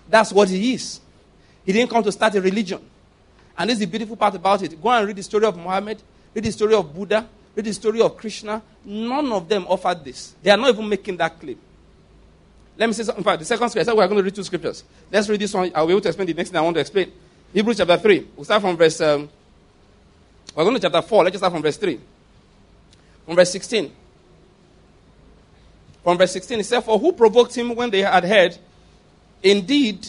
That's what he is. He didn't come to start a religion. And this is the beautiful part about it. Go and read the story of Muhammad, read the story of Buddha, read the story of Krishna. None of them offered this. They are not even making that claim. Let me say something. In fact, the second scripture, I said we're going to read two scriptures. Let's read this one. I'll be able to explain the next thing I want to explain. Hebrews chapter 3. We'll start from verse... we're going to chapter 4. Let's just start from verse 3. From verse 16. From verse 16, it said, "For who provoked him when they had heard? Indeed,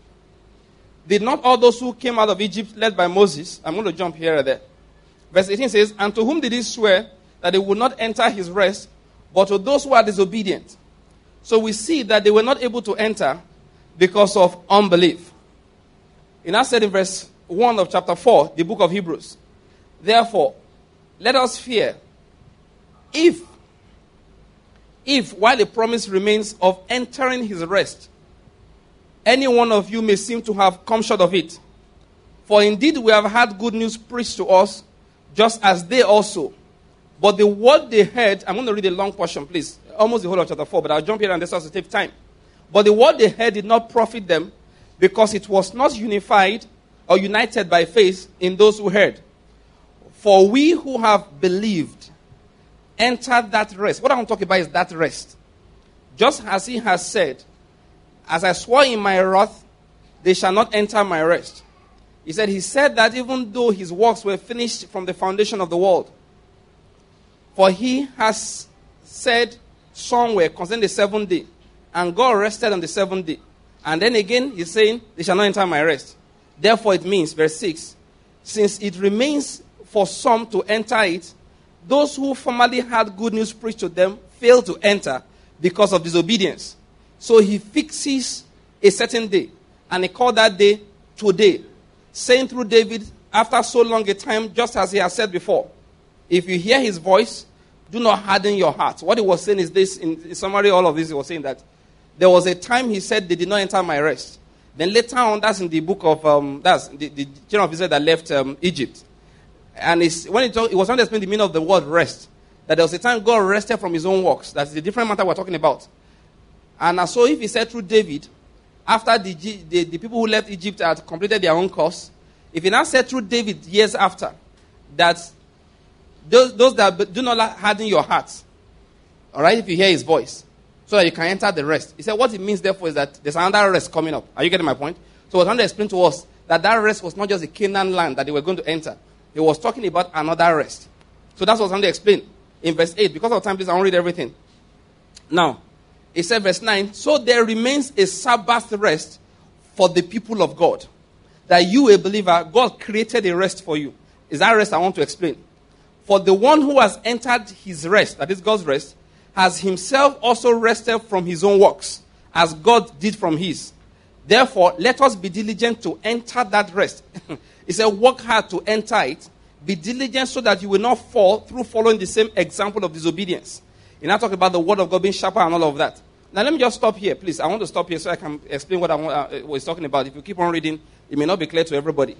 did not all those who came out of Egypt led by Moses..." I'm going to jump here and there. Verse 18 says, "And to whom did he swear that they would not enter his rest, but to those who are disobedient?" So we see that they were not able to enter because of unbelief. It now said in verse 1 of chapter 4, the book of Hebrews, "Therefore, let us fear, if while the promise remains of entering his rest, any one of you may seem to have come short of it. For indeed we have had good news preached to us, just as they also. But the word they heard," I'm going to read a long portion, please. Almost the whole of chapter 4, but I'll jump here and this has to take time. "But the word they heard did not profit them, because it was not unified or united by faith in those who heard. For we who have believed entered that rest." What I'm talking about is that rest. "Just as he has said, as I swore in my wrath, they shall not enter my rest." He said that even though his works were finished from the foundation of the world. "For he has said somewhere concerning the seventh day, and God rested on the seventh day." And then again, he's saying, "They shall not enter my rest." Therefore it means, verse 6, "Since it remains for some to enter it, those who formerly had good news preached to them failed to enter because of disobedience. So he fixes a certain day, and he called that day today, saying through David, after so long a time, just as he has said before, if you hear his voice, do not harden your heart." What he was saying is this, in summary, all of this, he was saying that there was a time he said they did not enter my rest. Then later on, that's in the book of, that's the children of Israel that left Egypt. And when it was trying to explain the meaning of the word rest, that there was a time God rested from his own works. That's the different matter we're talking about. And so if he said through David, after the people who left Egypt had completed their own course, if he now said through David years after, that those that do not harden your hearts, all right, if you hear his voice, so that you can enter the rest. He said what it means therefore is that there's another rest coming up. Are you getting my point? So he was trying to explain to us that rest was not just the Canaan land that they were going to enter. He was talking about another rest. So that's what I was trying to explain. In verse 8, because of time, please, I won't read everything. Now, it said verse 9, "So there remains a Sabbath rest for the people of God. That you, a believer, God created a rest for you." Is that rest I want to explain. "For the one who has entered his rest," that is God's rest, "has himself also rested from his own works, as God did from his. Therefore, let us be diligent to enter that rest." He said, work hard to enter it. Be diligent so that you will not fall through following the same example of disobedience. You're not talking about the word of God being sharper and all of that. Now, let me just stop here, please. I want to stop here so I can explain what I was talking about. If you keep on reading, it may not be clear to everybody.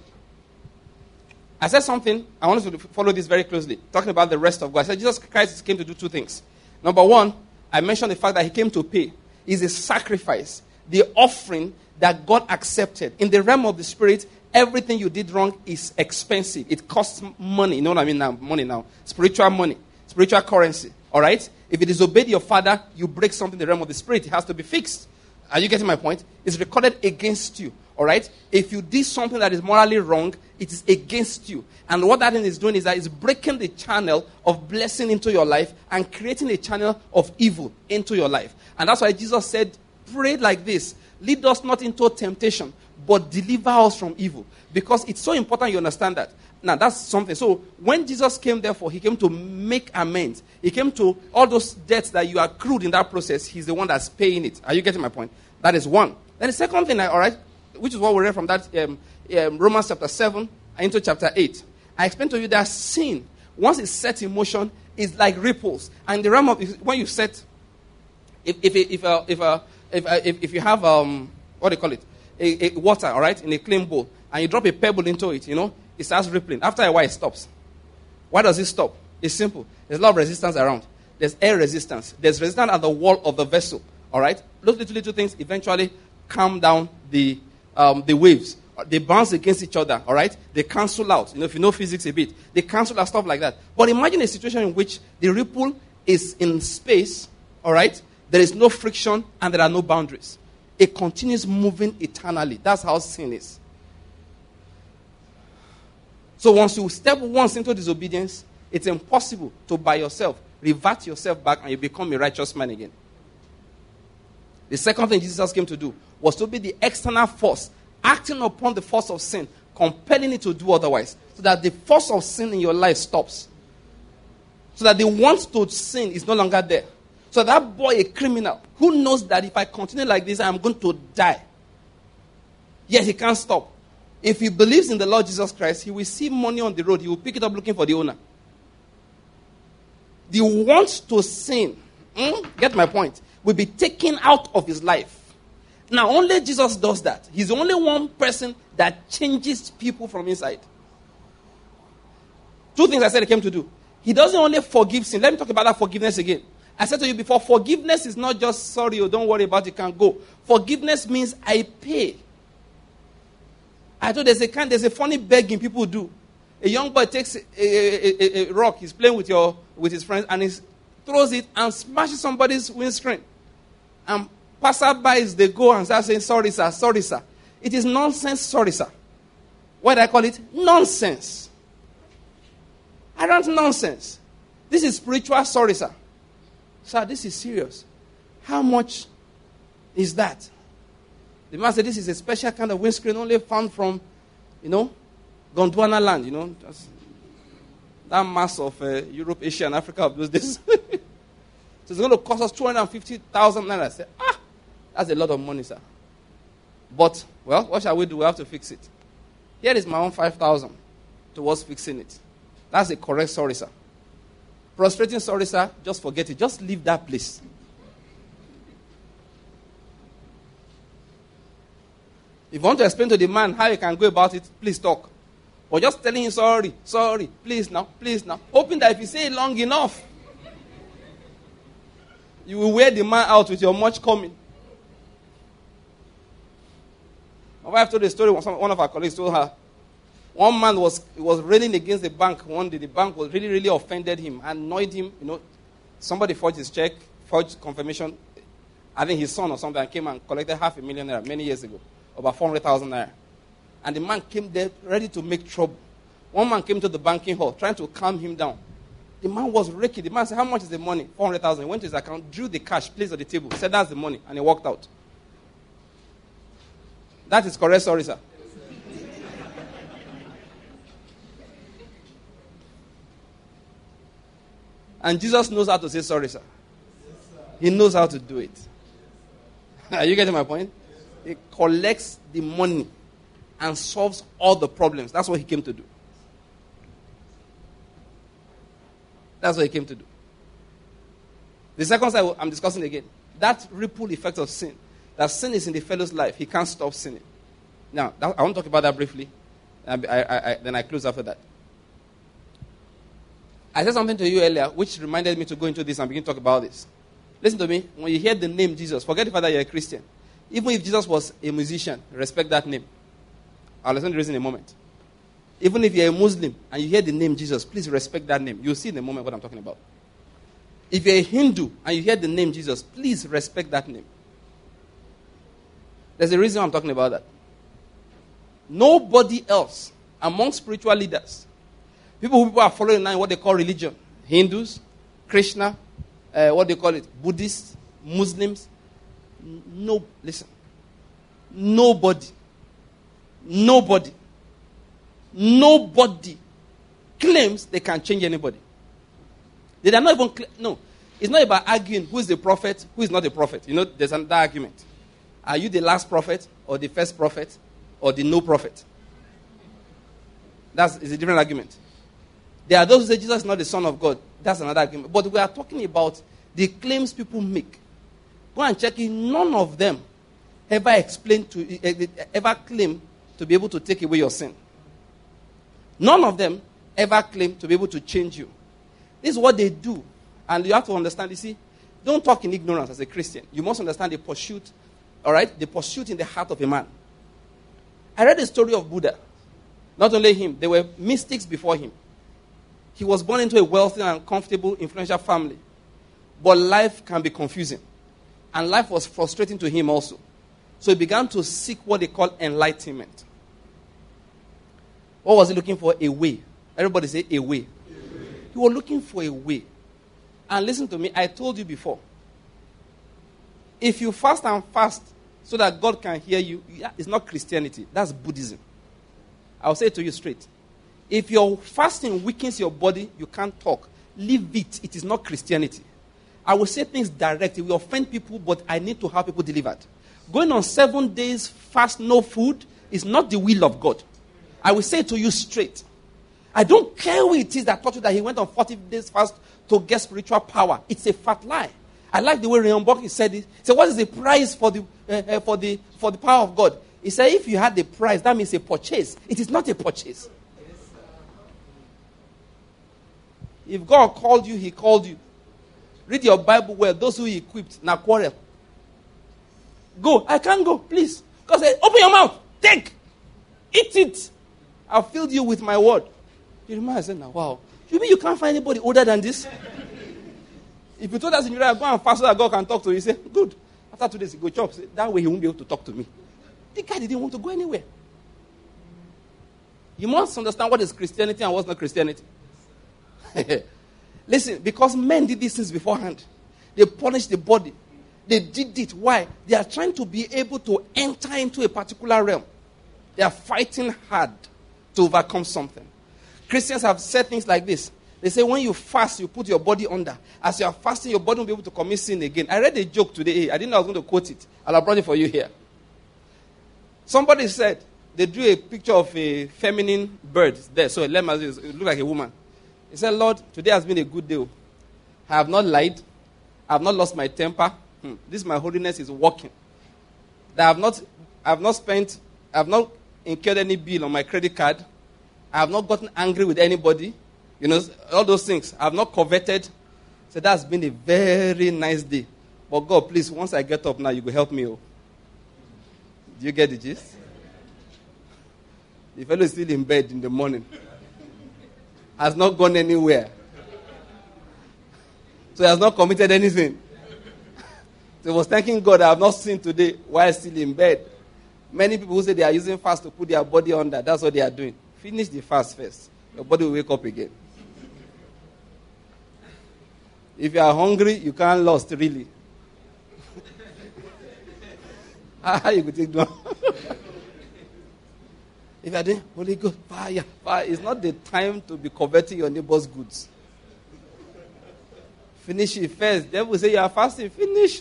I said something. I want you to follow this very closely. Talking about the rest of God. I said Jesus Christ came to do two things. Number one, I mentioned the fact that he came to pay. It's a sacrifice. The offering that God accepted. In the realm of the spirit, everything you did wrong is expensive. It costs money. You know what I mean now? Money now. Spiritual money. Spiritual currency. All right? If you disobey your father, you break something in the realm of the spirit. It has to be fixed. Are you getting my point? It's recorded against you. All right? If you did something that is morally wrong, it is against you. And what that thing is doing is that it's breaking the channel of blessing into your life and creating a channel of evil into your life. And that's why Jesus said, pray like this. Lead us not into temptation, but deliver us from evil. Because it's so important you understand that. Now, that's something. So, when Jesus came, therefore, he came to make amends. He came to all those debts that you accrued in that process. He's the one that's paying it. Are you getting my point? That is one. Then the second thing, all right, which is what we read from that Romans chapter 7 into chapter 8. I explained to you that sin, once it's set in motion, is like ripples. And the realm of, when you set, if you have, what do you call it, a water, all right, in a clean bowl, and you drop a pebble into it, you know, it starts rippling. After a while, it stops. Why does it stop? It's simple. There's a lot of resistance around. There's air resistance. There's resistance at the wall of the vessel, all right? Those little things eventually calm down the waves. They bounce against each other, all right? They cancel out. If you know physics a bit, they cancel out, stuff like that. But imagine a situation in which the ripple is in space, all right? There is no friction and there are no boundaries. It continues moving eternally. That's how sin is. So once you step once into disobedience, it's impossible to by yourself revert yourself back and you become a righteous man again. The second thing Jesus came to do was to be the external force acting upon the force of sin, compelling it to do otherwise, so that the force of sin in your life stops. So that the want to sin is no longer there. So that boy, a criminal, who knows that if I continue like this, I'm going to die. Yet he can't stop. If he believes in the Lord Jesus Christ, he will see money on the road. He will pick it up looking for the owner. The want to sin, get my point, will be taken out of his life. Now, only Jesus does that. He's the only one person that changes people from inside. Two things I said he came to do. He doesn't only forgive sin. Let me talk about that forgiveness again. I said to you before, forgiveness is not just sorry, or don't worry about it, you can go. Forgiveness means I pay. I thought there's a funny begging people do. A young boy takes a rock, he's playing with his friends, and he throws it and smashes somebody's windscreen. And passerbys, they go and start saying, sorry, sir, sorry, sir. It is nonsense, sorry, sir. What do I call it? Nonsense. I don't nonsense. This is spiritual, sorry, sir. Sir, this is serious. How much is that? The man said, this is a special kind of windscreen only found from, Gondwana land, that mass of Europe, Asia, and Africa of those days. So it's going to cost us 250,000 naira. I said, that's a lot of money, sir. But, what shall we do? We have to fix it. Here is my own 5,000 towards fixing it. That's a correct sorry, sir. Frustrating sorry, sir, just forget it. Just leave that place. If you want to explain to the man how you can go about it, please talk. Or just telling him sorry, please now. Hoping that if you say it long enough, you will wear the man out with your much coming. My wife told a story, one of our colleagues told her. One man was railing against the bank one day. The bank was really, really offended him, annoyed him. Somebody forged his check, forged confirmation. I think his son or something came and collected 500,000 naira many years ago, about 400,000 naira. And the man came there ready to make trouble. One man came to the banking hall trying to calm him down. The man was raking. The man said, how much is the money? 400,000. He went to his account, drew the cash, placed on the table, said that's the money, and he walked out. That is correct, sorry, sir. And Jesus knows how to say sorry, sir. He knows how to do it. Are you getting my point? He collects the money and solves all the problems. That's what he came to do. That's what he came to do. The second side I'm discussing again. That ripple effect of sin. That sin is in the fellow's life. He can't stop sinning. Now, I want to talk about that briefly. Then I close after that. I said something to you earlier, which reminded me to go into this and begin to talk about this. Listen to me. When you hear the name Jesus, forget the fact that you're a Christian. Even if Jesus was a musician, respect that name. I'll explain the reason in a moment. Even if you're a Muslim and you hear the name Jesus, please respect that name. You'll see in a moment what I'm talking about. If you're a Hindu and you hear the name Jesus, please respect that name. There's a reason I'm talking about that. Nobody else among spiritual leaders, people who are following now in what they call religion, Hindus, Krishna, what they call it, Buddhists, Muslims, listen. Nobody claims they can change anybody. They are not even, no. It's not about arguing who is the prophet, who is not the prophet. There's another argument. Are you the last prophet, or the first prophet, or the no prophet? It's a different argument. There are those who say Jesus is not the Son of God. That's another argument. But we are talking about the claims people make. Go and check it. None of them ever claim to be able to take away your sin. None of them ever claim to be able to change you. This is what they do. And you have to understand, you see, don't talk in ignorance as a Christian. You must understand the pursuit All right? The pursuit in the heart of a man. I read the story of Buddha. Not only him, there were mystics before him. He was born into a wealthy and comfortable, influential family. But life can be confusing. And life was frustrating to him also. So he began to seek what they call enlightenment. What was he looking for? A way. Everybody say a way. He was looking for a way. And listen to me, I told you before. If you fast and fast so that God can hear you, it's not Christianity. That's Buddhism. I'll say it to you straight. If your fasting weakens your body, you can't talk. Leave it. It is not Christianity. I will say things directly. We offend people, but I need to have people delivered. Going on 7 days fast, no food, is not the will of God. I will say it to you straight. I don't care who it is that taught you that he went on 40 days fast to get spiritual power. It's a fat lie. I like the way Rayon Boki said it. He said, what is the price for the power of God? He said, if you had the price, that means a purchase. It is not a purchase. If God called you, he called you. Read your Bible well. Those who he equipped, now quarrel. Go. I can't go, please. God said, open your mouth. Take. Eat it. I've filled you with my word. Jeremiah said, now, wow. You mean you can't find anybody older than this? If you told us in Uriah, go and fast so that God can talk to you, he said, good. After 2 days, he go chop. That way he won't be able to talk to me. The guy didn't want to go anywhere. You must understand what is Christianity and what's not Christianity. Listen, because men did these things beforehand. They punished the body. They did it. Why? They are trying to be able to enter into a particular realm. They are fighting hard to overcome something. Christians have said things like this. They say when you fast, you put your body under. As you are fasting, your body will be able to commit sin again. I read a joke today. I didn't know I was going to quote it. I'll brought it for you here. Somebody said they drew a picture of a feminine bird there. So it looked like a woman. He said, Lord, today has been a good day. I have not lied. I have not lost my temper. This my holiness is working. That I have not incurred any bill on my credit card. I have not gotten angry with anybody. You know, all those things. I have not coveted. So that's been a very nice day. But God, please, once I get up now, you will help me. Oh. Do you get the gist? The fellow is still in bed in the morning. Has not gone anywhere. So he has not committed anything. So he was thanking God, I have not sinned today while still in bed. Many people who say they are using fast to put their body under, that's what they are doing. Finish the fast first. Your body will wake up again. If you are hungry, you can't lust, really. How you could take down? If you are doing Holy Ghost, fire, it's not the time to be coveting your neighbor's goods. Finish it first. Then we say you are fasting. Finish.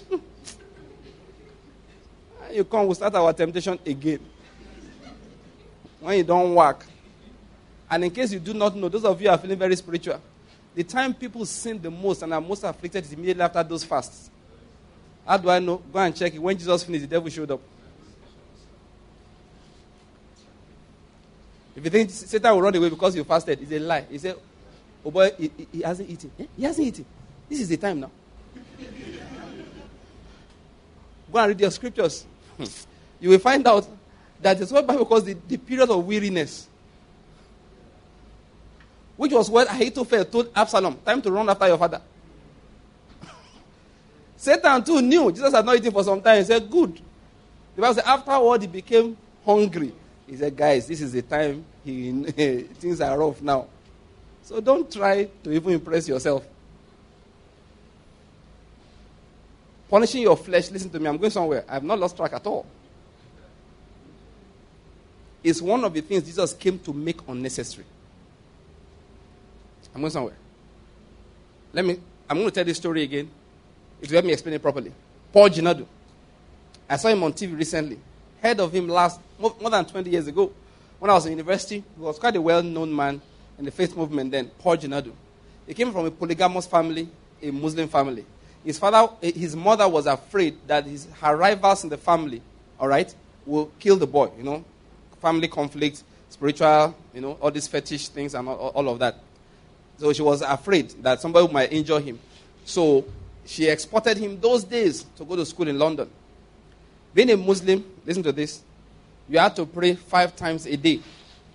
You come, we'll start our temptation again. When you don't work. And in case you do not know, those of you are feeling very spiritual, the time people sin the most and are most afflicted is immediately after those fasts. How do I know? Go and check it. When Jesus finished, the devil showed up. If you think Satan will run away because you fasted, it's a lie. He said, oh boy, he hasn't eaten. He hasn't eaten. This is the time now. Go and read your scriptures. You will find out that it's what Bible calls the period of weariness. Which was what Ahithophel told Absalom, time to run after your father. Satan too knew Jesus had not eaten for some time. He said, good. The Bible said, afterward he became hungry. He said, guys, this is the time things are rough now. So don't try to even impress yourself. Punishing your flesh, listen to me, I'm going somewhere. I have not lost track at all. It's one of the things Jesus came to make unnecessary. I'm going somewhere. I'm going to tell this story again. It will help me explain it properly. Paul Jinadu. I saw him on TV recently. Heard of him more than 20 years ago. When I was in university, he was quite a well-known man in the faith movement then, Paul Jinadu. He came from a polygamous family, a Muslim family. His mother was afraid that her rivals in the family, all right, will kill the boy, family conflict, spiritual, all these fetish things and all of that. So she was afraid that somebody might injure him. So she exported him those days to go to school in London. Being a Muslim, listen to this, you have to pray 5 times a day.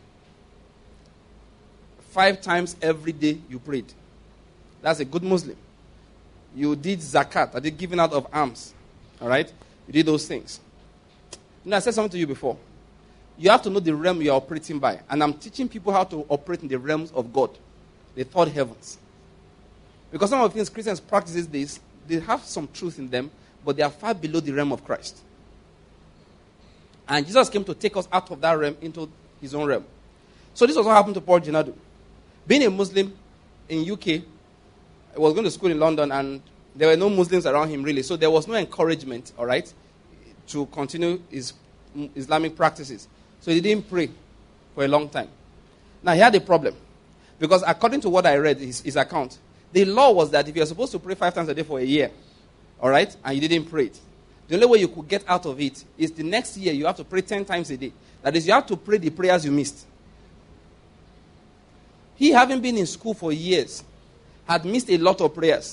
5 times every day you prayed. That's a good Muslim. You did zakat, I did giving out of alms. All right? You did those things. You know, I said something to you before. You have to know the realm you are operating by. And I'm teaching people how to operate in the realms of God, the third heavens. Because some of the things Christians practice these days, they have some truth in them, but they are far below the realm of Christ. And Jesus came to take us out of that realm into his own realm. So this was what happened to Paul Jinadu. Being a Muslim in UK, he was going to school in London, and there were no Muslims around him really. So there was no encouragement, all right, to continue his Islamic practices. So he didn't pray for a long time. Now he had a problem. Because according to what I read, his account, the law was that if you're supposed to pray 5 times a day for a year, all right, and you didn't pray it, the only way you could get out of it is the next year you have to pray 10 times a day. That is, you have to pray the prayers you missed. He, having been in school for years, had missed a lot of prayers.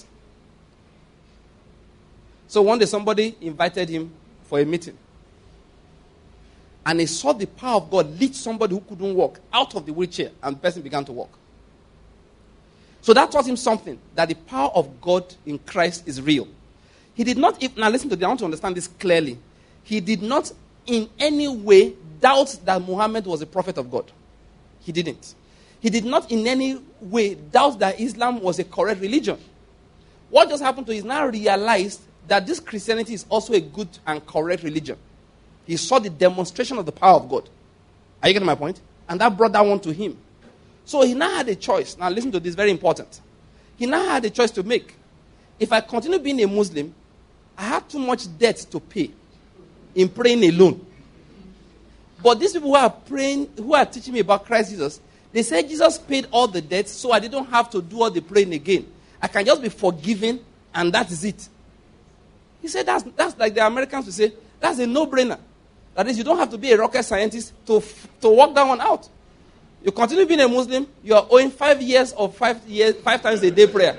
So one day somebody invited him for a meeting. And he saw the power of God lift somebody who couldn't walk out of the wheelchair, and the person began to walk. So that taught him something, that the power of God in Christ is real. He did not, now listen to this, I want to understand this clearly. He did not in any way doubt that Muhammad was a prophet of God. He didn't. He did not in any way doubt that Islam was a correct religion. What just happened to him is now realized that this Christianity is also a good and correct religion. He saw the demonstration of the power of God. Are you getting my point? And that brought that one to him. So he now had a choice. Now listen to this, very important. He now had a choice to make. If I continue being a Muslim, I have too much debt to pay in praying alone. But these people who are praying, who are teaching me about Christ Jesus, they say Jesus paid all the debts, so I didn't have to do all the praying again. I can just be forgiven, and that is it. He said that's like the Americans will say, that's a no-brainer. That is, you don't have to be a rocket scientist to work that one out. You continue being a Muslim, you are owing 5 years of 5 times a day prayer.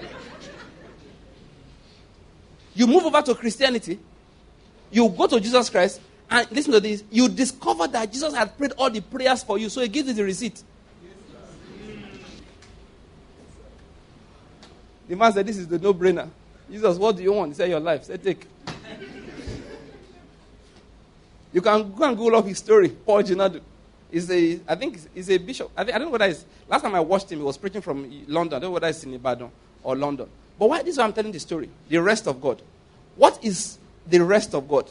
You move over to Christianity, you go to Jesus Christ, and listen to this, you discover that Jesus had prayed all the prayers for you, so he gives you the receipt. The man said, this is the no-brainer. Jesus, what do you want? He said, your life. He said, take. You can go and Google up his story. Paul Jinadu. I think he's a bishop. I don't know whether it's, last time I watched him, he was preaching from London. I don't know whether it's in Ibadan or London. But why? This is why I'm telling the story. The rest of God. What is the rest of God?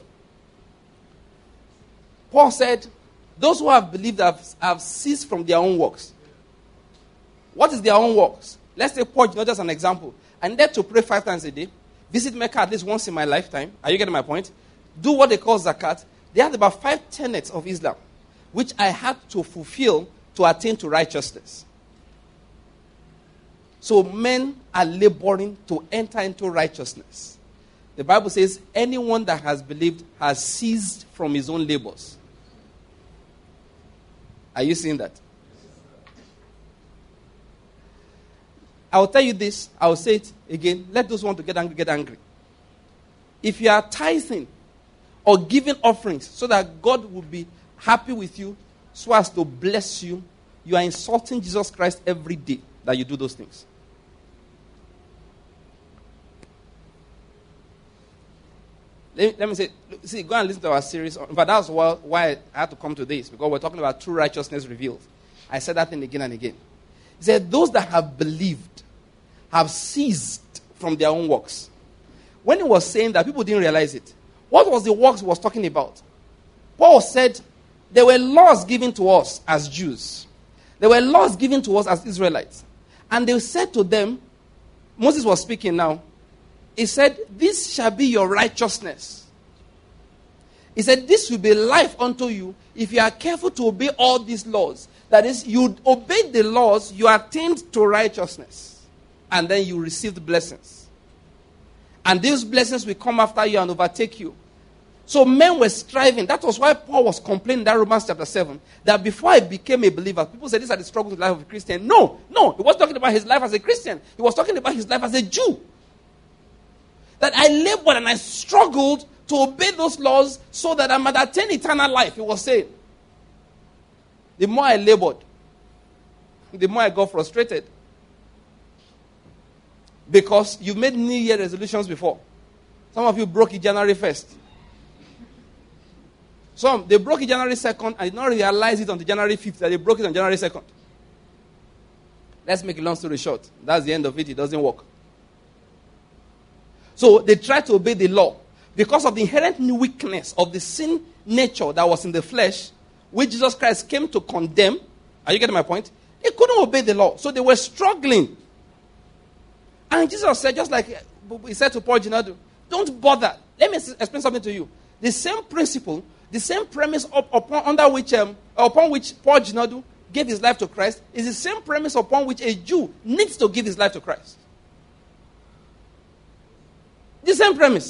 Paul said, those who have believed have ceased from their own works. What is their own works? Let's take Paul Jinadu as an example. I needed to pray 5 times a day. Visit Mecca at least once in my lifetime. Are you getting my point? Do what they call zakat. They had about 5 tenets of Islam, which I had to fulfill to attain to righteousness. So men are laboring to enter into righteousness. The Bible says anyone that has believed has ceased from his own labors. Are you seeing that? I will tell you this. I will say it again. Let those who want to get angry, get angry. If you are tithing or giving offerings so that God will be happy with you, so as to bless you, you are insulting Jesus Christ every day that you do those things. Let me say, see, go and listen to our series. But that's why I had to come to this, because we're talking about true righteousness revealed. I said that thing again and again. He said, those that have believed have ceased from their own works. When he was saying that, people didn't realize it. What was the works he was talking about? Paul said, there were laws given to us as Jews. There were laws given to us as Israelites. And they said to them, Moses was speaking now, he said, this shall be your righteousness. He said, this will be life unto you if you are careful to obey all these laws. That is, you obeyed the laws, you attained to righteousness. And then you received blessings. And these blessings will come after you and overtake you. So men were striving. That was why Paul was complaining in that Romans chapter 7. That before I became a believer, people said these are the struggles of the life of a Christian. No. He was talking about his life as a Christian. He was talking about his life as a Jew. That I labored and I struggled to obey those laws so that I might attain eternal life, he was saying. The more I labored, the more I got frustrated. Because you've made New Year resolutions before. Some of you broke it January 1st. Some, they broke it January 2nd and did not realize it until January 5th that they broke it on January 2nd. Let's make a long story short. That's the end of it. It doesn't work. So they tried to obey the law. Because of the inherent weakness of the sin nature that was in the flesh, which Jesus Christ came to condemn. Are you getting my point? They couldn't obey the law. So they were struggling. And Jesus said, just like he said to Paul Jinadu, don't bother. Let me explain something to you. The same principle, the same premise upon which Paul Jinadu gave his life to Christ is the same premise upon which a Jew needs to give his life to Christ. The same premise.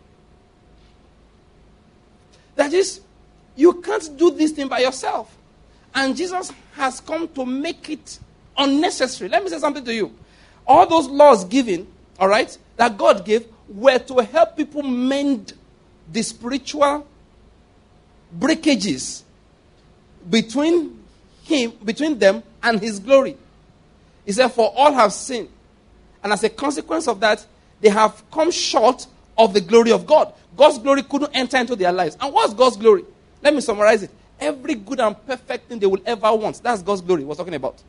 That is, you can't do this thing by yourself. And Jesus has come to make it unnecessary. Let me say something to you. All those laws given, all right, that God gave were to help people mend the spiritual breakages between them and his glory. He said, for all have sinned. And as a consequence of that, they have come short of the glory of God. God's glory couldn't enter into their lives. And what's God's glory? Let me summarize it. Every good and perfect thing they will ever want. That's God's glory we're talking about.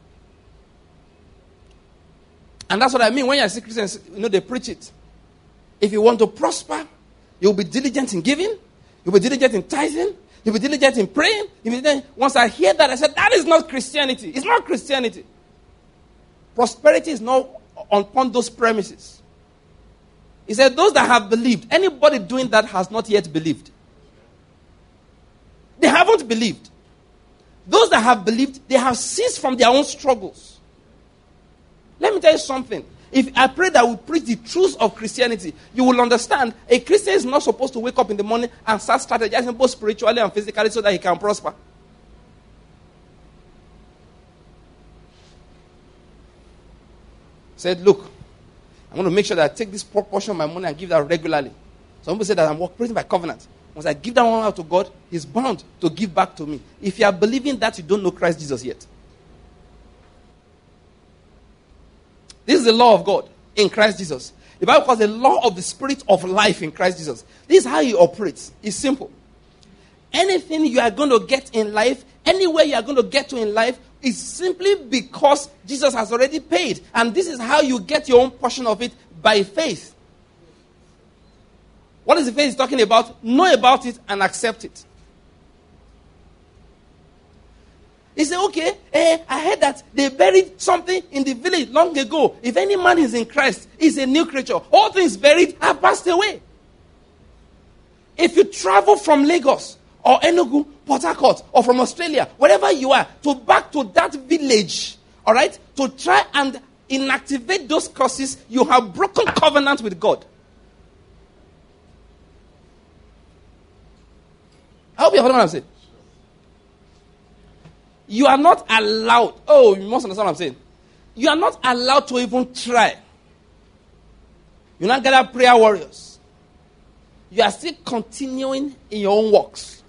And that's what I mean when you see Christians, they preach it. If you want to prosper, you'll be diligent in giving. You'll be diligent in tithing. You'll be diligent in praying. Once I hear that, I said, that is not Christianity. It's not Christianity. Prosperity is not upon those premises. He said, those that have believed, anybody doing that has not yet believed. They haven't believed. Those that have believed, they have ceased from their own struggles. Let me tell you something. If I pray that we preach the truth of Christianity, you will understand a Christian is not supposed to wake up in the morning and start strategizing both spiritually and physically so that he can prosper. He said, look, I'm going to make sure that I take this proportion of my money and give that regularly. Some people say that I'm operating by covenant. Once I give that one out to God, he's bound to give back to me. If you are believing that, you don't know Christ Jesus yet. This is the law of God in Christ Jesus. The Bible calls the law of the spirit of life in Christ Jesus. This is how he operates. It's simple. Anything you are going to get in life, anywhere you are going to get to in life, is simply because Jesus has already paid. And this is how you get your own portion of it, by faith. What is the faith he's talking about? Know about it and accept it. He said, okay, I heard that they buried something in the village long ago. If any man is in Christ, he's a new creature. All things buried have passed away. If you travel from Lagos or Enugu, Port Harcourt, or from Australia, wherever you are, back to that village, all right, to try and inactivate those curses, you have broken covenant with God. I hope you understand what I'm saying. You are not allowed. Oh, you must understand what I'm saying. You are not allowed to even try. You're not gather prayer warriors. You are still continuing in your own works.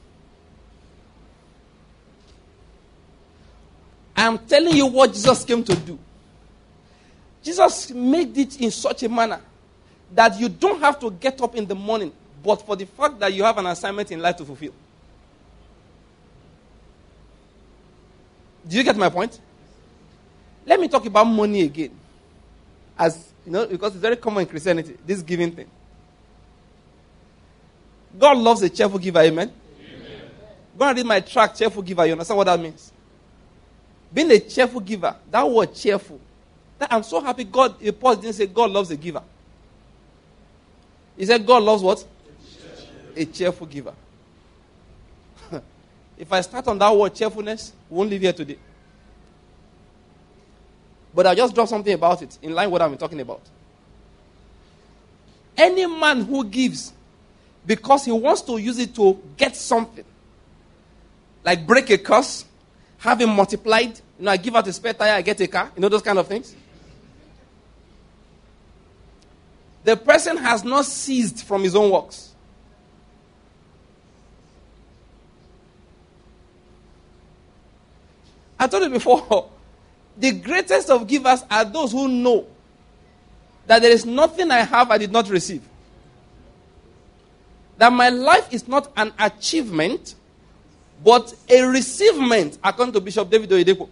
I am telling you what Jesus came to do. Jesus made it in such a manner that you don't have to get up in the morning, but for the fact that you have an assignment in life to fulfill. Do you get my point? Let me talk about money again. As you know, because it's very common in Christianity, this giving thing. God loves a cheerful giver, amen? Amen. Go and read my tract, cheerful giver. You understand what that means? Being a cheerful giver, that word cheerful. I'm so happy Paul didn't say God loves a giver. He said God loves what? A cheerful giver. If I start on that word cheerfulness, we won't live here today. But I'll just drop something about it, in line with what I'm talking about. Any man who gives because he wants to use it to get something, like break a curse, have it multiplied, I give out a spare tire, I get a car, those kind of things. The person has not ceased from his own works. I told you before, the greatest of givers are those who know that there is nothing I have I did not receive. That my life is not an achievement, but a receivement, according to Bishop David Oyedepo.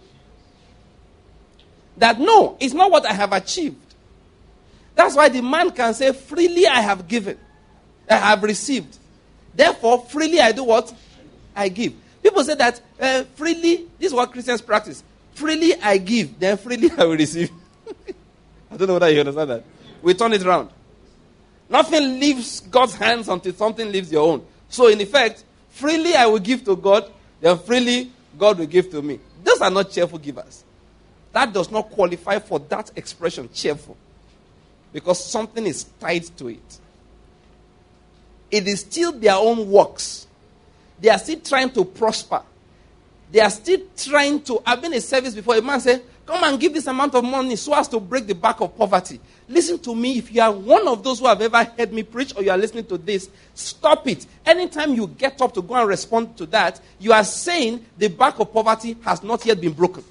That no, it's not what I have achieved. That's why the man can say, freely I have given, I have received. Therefore, freely I do what? I give. People say that freely, this is what Christians practice. Freely I give, then freely I will receive. I don't know whether you understand that. We turn it around. Nothing leaves God's hands until something leaves your own. So in effect, freely I will give to God, then freely God will give to me. Those are not cheerful givers. That does not qualify for that expression, cheerful. Because something is tied to it. It is still their own works. They are still trying to prosper. They are still trying to... I've been in a service before. A man said, come and give this amount of money so as to break the back of poverty. Listen to me. If you are one of those who have ever heard me preach or you are listening to this, stop it. Anytime you get up to go and respond to that, you are saying the back of poverty has not yet been broken.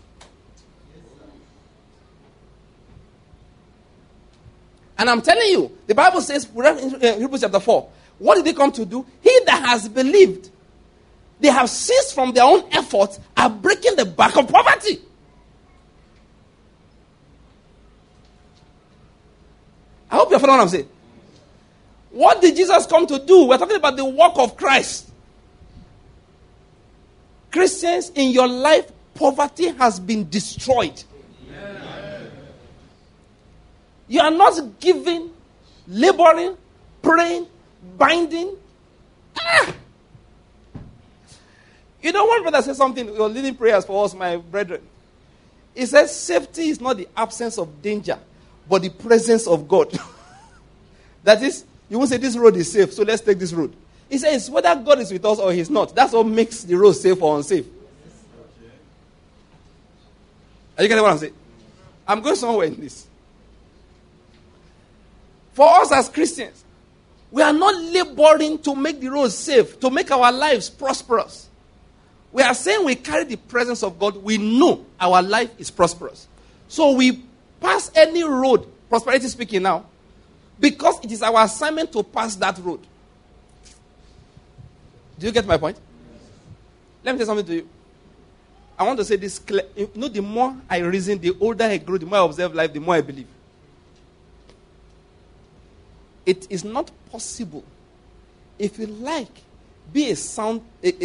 And I'm telling you, the Bible says, in Hebrews chapter 4, what did they come to do? He that has believed, they have ceased from their own efforts, are breaking the back of poverty. I hope you're following what I'm saying. What did Jesus come to do? We're talking about the work of Christ. Christians, in your life, poverty has been destroyed. You are not giving, laboring, praying, binding. You know, one brother said something, you're leading prayers for us, my brethren. He says, safety is not the absence of danger, but the presence of God. That is, you won't say this road is safe, so let's take this road. He says, whether God is with us or he's not, that's what makes the road safe or unsafe. Are you getting what I'm saying? I'm going somewhere in this. For us as Christians, we are not laboring to make the road safe, to make our lives prosperous. We are saying we carry the presence of God. We know our life is prosperous. So we pass any road, prosperity speaking now, because it is our assignment to pass that road. Do you get my point? Let me say something to you. I want to say this clear. You know, the more I reason, the older I grow, the more I observe life, the more I believe. It is not possible, if you like, be a sand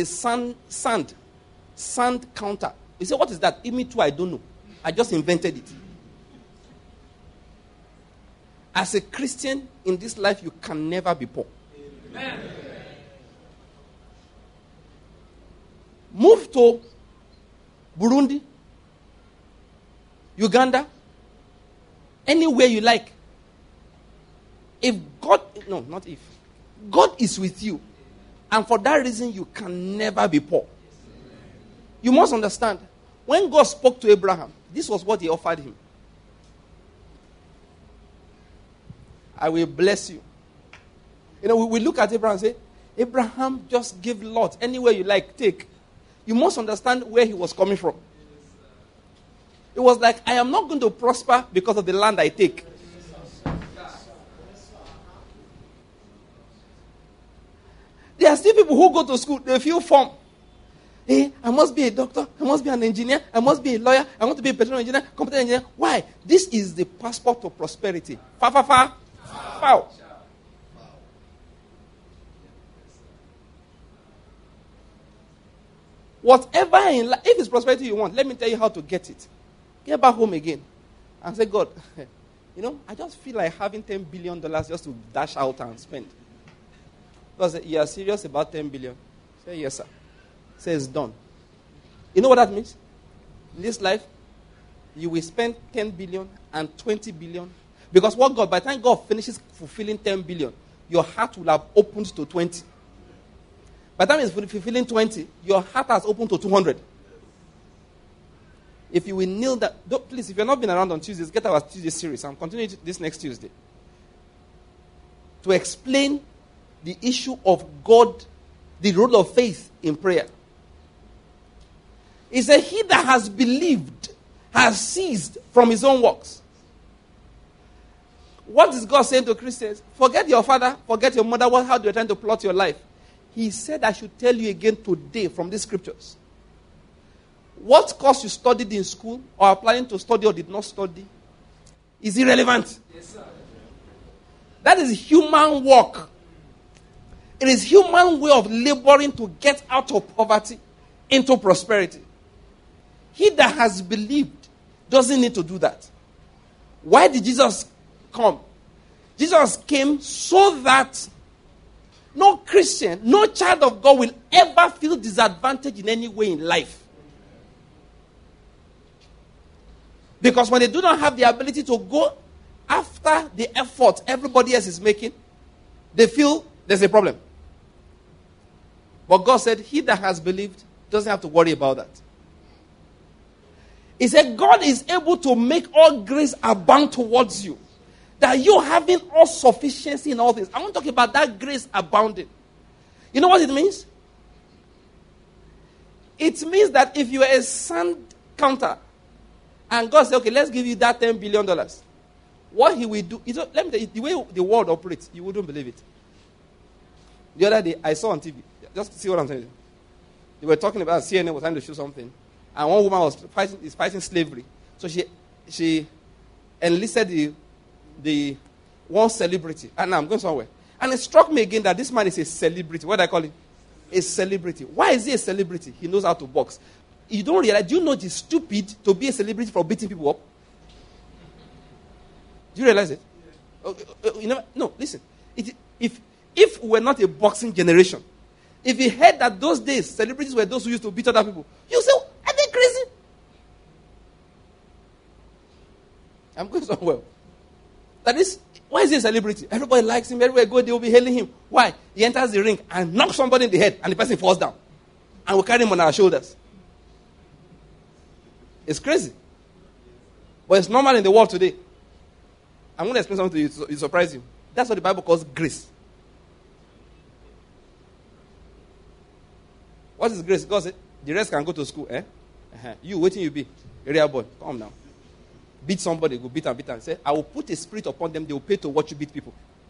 counter. You say, what is that? Me too, I don't know. I just invented it. As a Christian in this life, you can never be poor. Amen. Move to Burundi, Uganda, anywhere you like. If God, no, not if. God is with you. And for that reason, you can never be poor. You must understand. When God spoke to Abraham, this was what he offered him. I will bless you. You know, we look at Abraham and say, Abraham just give Lot anywhere you like, take. You must understand where he was coming from. It was like, I am not going to prosper because of the land I take. There are still people who go to school, they feel form. Hey, I must be a doctor, I must be an engineer, I must be a lawyer, I want to be a petroleum engineer, computer engineer. Why? This is the passport to prosperity. Foul. Whatever in life, if it's prosperity you want, let me tell you how to get it. Get back home again and say, God, you know, I just feel like having $10 billion just to dash out and spend. God said, you are serious about 10 billion? Say, yes, sir. Say, it's done. You know what that means? In this life, you will spend 10 billion and 20 billion. Because what God, by the time God finishes fulfilling 10 billion, your heart will have opened to 20. By the time it's fulfilling 20, your heart has opened to 200. If you will kneel that, please, if you're not been around on Tuesdays, get our Tuesday series. I'm continuing this next Tuesday. To explain the issue of God, the role of faith in prayer. He said, he that has believed has ceased from his own works. What is God saying to Christians? Forget your father, forget your mother, how you're trying to plot your life. He said, I should tell you again today from these scriptures. What course you studied in school or are planning to study or did not study is irrelevant. Yes, sir. That is human work. It is human way of laboring to get out of poverty into prosperity. He that has believed doesn't need to do that. Why did Jesus come? Jesus came so that no Christian, no child of God will ever feel disadvantaged in any way in life. Because when they do not have the ability to go after the effort everybody else is making, they feel there's a problem. But God said, he that has believed doesn't have to worry about that. He said, God is able to make all grace abound towards you. That you having all sufficiency in all things. I want to talk about that grace abounding. You know what it means? It means that if you are a sand counter, and God said, okay, let's give you that $10 billion. What he will do, let me tell you, the way the world operates, you wouldn't believe it. The other day, I saw on TV, just to see what I'm saying. They were talking about, CNN was trying to show something, and one woman was fighting slavery. So she enlisted the one celebrity. And now I'm going somewhere. And it struck me again that this man is a celebrity. What do I call him? A celebrity. Why is he a celebrity? He knows how to box. You don't realize, do you know it's stupid to be a celebrity for beating people up? Do you realize it? No, listen. If we were not a boxing generation, if you heard that those days celebrities were those who used to beat other people, you say, are they crazy? I'm going somewhere. That is, why is he a celebrity? Everybody likes him. Everywhere go, they will be hailing him. Why? He enters the ring and knocks somebody in the head, and the person falls down. And we carry him on our shoulders. It's crazy. But it's normal in the world today. I'm going to explain something to you to surprise you. That's what the Bible calls grace. What is grace? God said, the rest can go to school. You, waiting you be. Area boy, come now. Beat somebody, go beat and say, I will put a spirit upon them, they will pay to watch you beat people.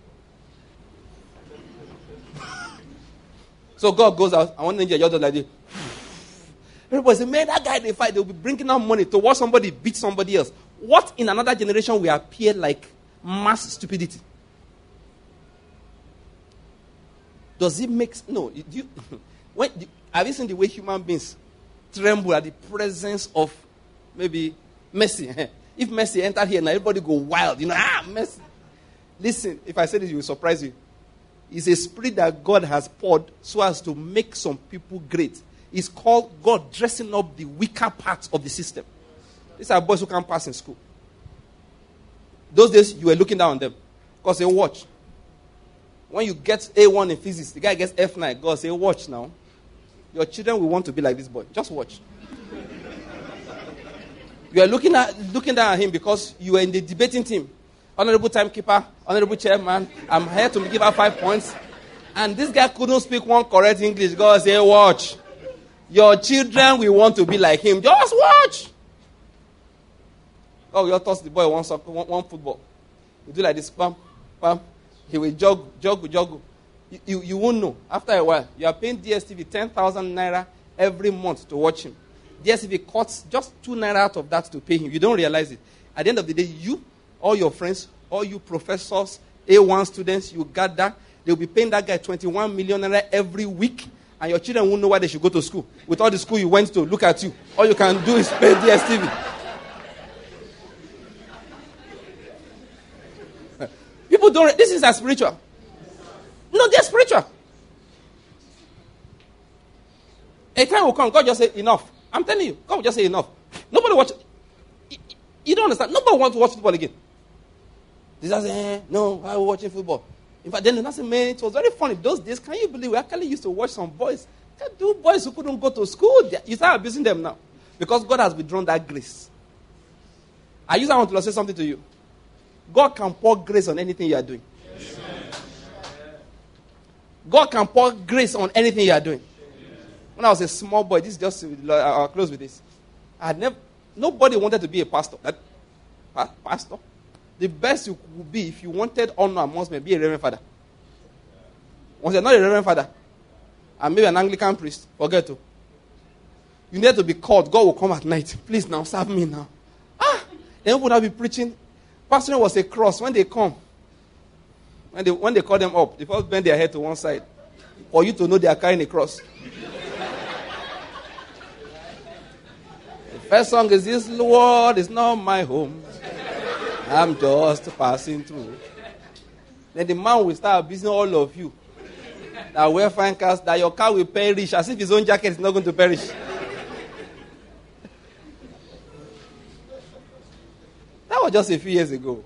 So God goes out, and one ninja yelled like this. Everybody say, man, that guy they fight, they'll be bringing out money to watch somebody beat somebody else. What in another generation will appear like mass stupidity? Does it make... No. Have you seen the way human beings tremble at the presence of maybe Messi? If Messi entered here, now everybody go wild. Messi. Listen, if I say this, it will surprise you. It's a spirit that God has poured so as to make some people great. It's called God dressing up the weaker parts of the system. These are boys who can't pass in school. Those days, you were looking down on them. God say, watch. When you get A1 in physics, the guy gets F9. God say, watch now. Your children will want to be like this boy. Just watch. You are looking down at him because you are in the debating team. Honorable timekeeper, honorable chairman, I'm here to give out 5 points. And this guy couldn't speak one correct English. God say, watch. Your children will want to be like him. Just watch. Oh, you toss the boy one football. You do like this, pam, pam. He will jog. You won't know. After a while, you are paying DSTV 10,000 naira every month to watch him. DSTV cuts just 2 naira out of that to pay him. You don't realize it. At the end of the day, you, all your friends, all you professors, A1 students, you gather, they'll be paying that guy 21 million naira every week, and your children won't know why they should go to school. With all the school you went to, look at you. All you can do is pay DSTV. People don't... This is a spiritual. No, they're spiritual. A time will come, God just say, enough. I'm telling you, God will just say enough. Nobody watch... You don't understand. Nobody wants to watch football again. They just say, no, why are we watching football? In fact, then that's man, it was very funny. Those days, can you believe we actually used to watch some boys? Do boys who couldn't go to school, you start abusing them now. Because God has withdrawn that grace. I want to say something to you. God can pour grace on anything you are doing. God can pour grace on anything you are doing. When I was a small boy, this is just, I'll close with this. Nobody wanted to be a pastor. Pastor? The best you could be if you wanted honor amongst men, be a reverend father. Once you're not a reverend father, and maybe an Anglican priest, forget to. You need to be called. God will come at night. Please now, serve me now. Then would I be preaching? Pastoring was a cross. When they come, when they call them up, they first bend their head to one side for you to know they are carrying a cross. The first song is, "This world is not my home. I'm just passing through." Then the man will start abusing all of you that wear fine cars, that your car will perish, as if his own jacket is not going to perish. That was just a few years ago.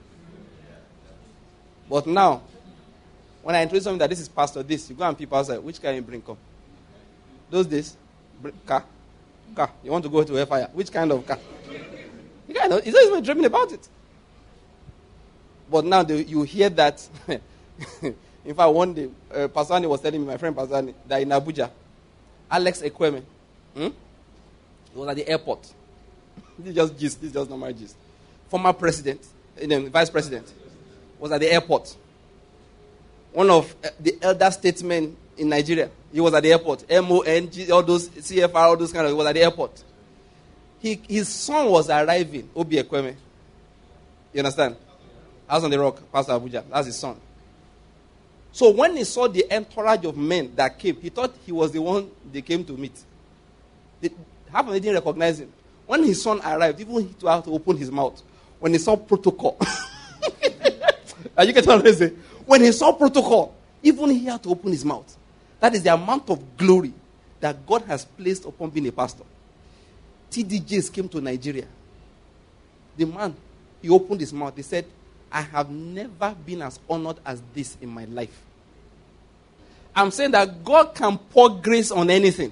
But now, when I introduce something that this is pastor this, you go and people outside, which car you bring come? Those days, car. You want to go to hellfire? Which kind of car? You kind of, he's not even dreaming about it. But now you hear that. In fact, one day, Pastor Annie was telling me, my friend Pastor Annie, that in Abuja, Alex Ekweme, he was at the airport. This is just normal gist. Former president, vice president, was at the airport. One of the elder statesmen in Nigeria, he was at the airport. MONG, all those CFR, all those kind of, he was at the airport. His son was arriving, Obi Ekweme. You understand? House on the Rock, Pastor Abuja. That's his son. So when he saw the entourage of men that came, he thought he was the one they came to meet. Half of them didn't recognize him. When his son arrived, even he had to open his mouth. When he saw protocol. Are you getting what I'm saying? When he saw protocol, even he had to open his mouth. That is the amount of glory that God has placed upon being a pastor. TDJs came to Nigeria. The man, he opened his mouth. He said, "I have never been as honored as this in my life." I'm saying that God can pour grace on anything.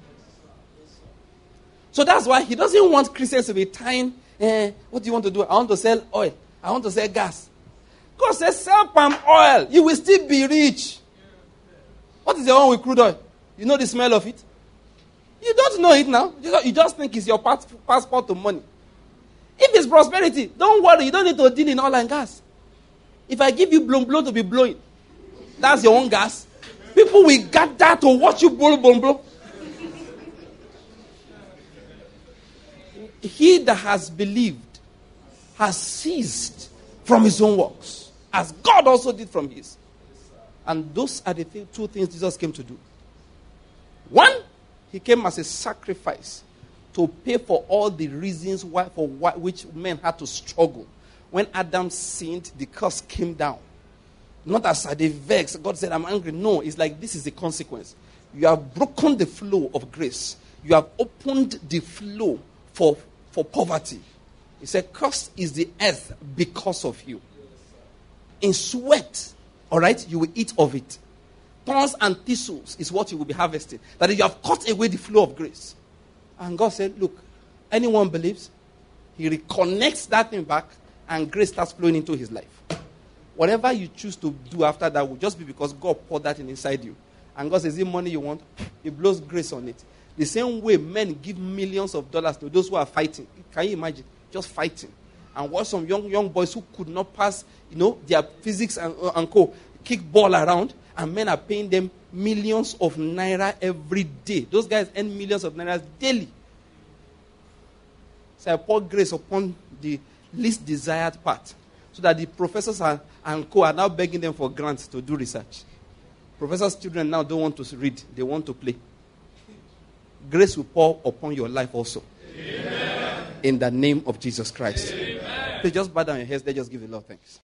So that's why he doesn't want Christians to be tying, what do you want to do? I want to sell oil. I want to sell gas. God says, sell palm oil. You will still be rich. What is the one with crude oil? You know the smell of it? You don't know it now. You just think it's your passport to money. If it's prosperity, don't worry. You don't need to deal in oil and gas. If I give you blow to be blowing, that's your own gas. People will gather to watch you blow. He that has believed has ceased from his own works, as God also did from his. And those are the two things Jesus came to do. One, he came as a sacrifice to pay for all the reasons which men had to struggle. When Adam sinned, the curse came down. Not as they vex. God said, "I'm angry." No, it's like this is the consequence. You have broken the flow of grace. You have opened the flow for poverty. He said, "Cursed is the earth because of you. In sweat, all right, you will eat of it. Thorns and thistles is what you will be harvesting." That is, you have cut away the flow of grace. And God said, "Look, anyone believes, he reconnects that thing back, and grace starts flowing into his life. Whatever you choose to do after that will just be because God poured that inside you." And God says, "Is it money you want?" He blows grace on it. The same way men give millions of dollars to those who are fighting. Can you imagine? Just fighting. And watch some young boys who could not pass, their physics and co. Kick ball around, and men are paying them millions of naira every day. Those guys earn millions of naira daily. So I pour grace upon the least desired part, so that the professors and co. are now begging them for grants to do research. Professors' children now don't want to read, they want to play. Grace will pour upon your life also. Amen. In the name of Jesus Christ. Amen. Please just bow down your heads. Let's just give the Lord thanks.